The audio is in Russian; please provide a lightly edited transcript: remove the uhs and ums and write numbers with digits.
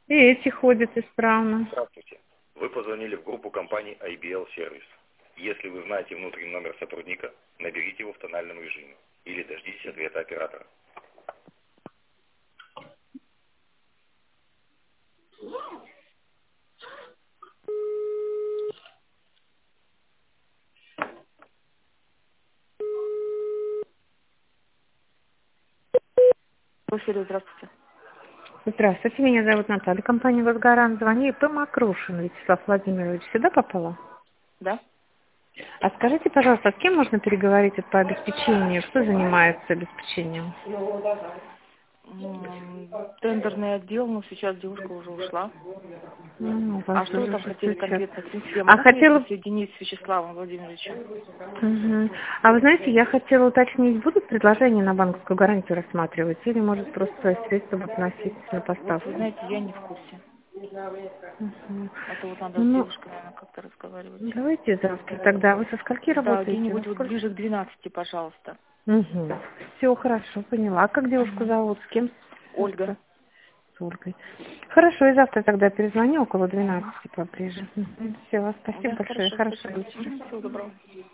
И эти ходят исправно. Здравствуйте. Вы позвонили в группу компании IBL Service. Если вы знаете внутренний номер сотрудника, наберите его в тональном режиме или дождитесь ответа оператора. Василий, здравствуйте. Здравствуйте, меня зовут Наталья, компания «Восгарант». Звоню ИП Макрушин Вячеслав Владимирович. Сюда попала? Да? А скажите, пожалуйста, с кем можно переговорить по обеспечению? Кто занимается обеспечением? Тендерный отдел, но сейчас девушка уже ушла. Ну, у вас А что вы уже там хотели 6 час. конкретно? В принципе, я А могу хотела... соединить с Вячеславом Владимировичем? Мгм. А вы знаете, я хотела уточнить, будут предложения на банковскую гарантию рассматривать или, может, просто свои средства будут носить на Вот, вы поставку? знаете, я не в курсе. Мгм. Это вот надо с Ну, девушкой, наверное, как-то разговаривать. давайте завтра тогда. Вы со скольки Да, работаете? где-нибудь Во вот сколько? ближе к 12, пожалуйста. Угу. Все, хорошо, поняла. А как девушку Мгм. зовут? С кем? Ольга. С Ольгой. Хорошо, и завтра тогда перезвоню около Ага. 12 поближе. Все, спасибо Да, большое. хорошо, Хорошего спасибо. вечера. Всего доброго.